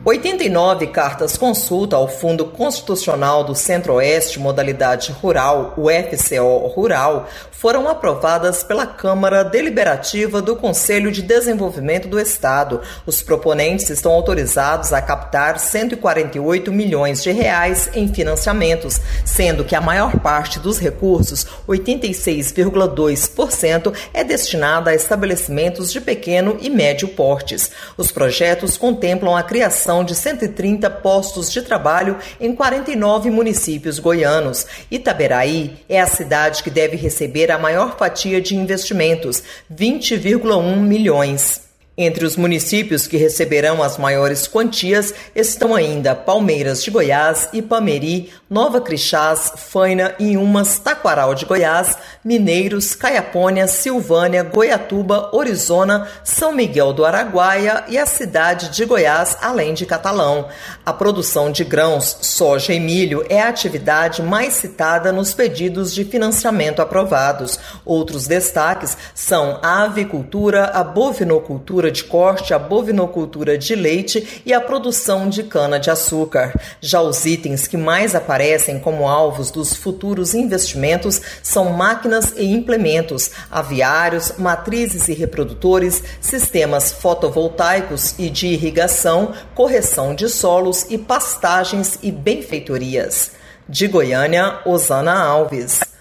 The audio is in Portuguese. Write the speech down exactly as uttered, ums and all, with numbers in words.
oitenta e nove cartas consulta ao Fundo Constitucional do Centro-Oeste, modalidade rural, o F C O Rural, foram aprovadas pela Câmara Deliberativa do Conselho de Desenvolvimento do Estado. Os proponentes estão autorizados a captar cento e quarenta e oito milhões de reais em financiamentos, sendo que a maior parte dos recursos, oitenta e seis vírgula dois por cento, é destinada a estabelecimentos de pequeno e médio portes. Os projetos contemplam a criação de cento e trinta postos de trabalho em quarenta e nove municípios goianos. Itaberaí é a cidade que deve receber a maior fatia de investimentos, vinte vírgula um milhões. Entre os municípios que receberão as maiores quantias estão ainda Palmeiras de Goiás, Ipameri, Nova Crixás, Faina, Inhumas, Taquaral de Goiás, Mineiros, Caiapônia, Silvânia, Goiatuba, Orizona, São Miguel do Araguaia e a cidade de Goiás, além de Catalão. A produção de grãos, soja e milho é a atividade mais citada nos pedidos de financiamento aprovados. Outros destaques são a avicultura, a bovinocultura de corte, a bovinocultura de leite e a produção de cana-de-açúcar. Já os itens que mais aparecem como alvos dos futuros investimentos são máquinas e implementos, aviários, matrizes e reprodutores, sistemas fotovoltaicos e de irrigação, correção de solos e pastagens e benfeitorias. De Goiânia, Osana Alves.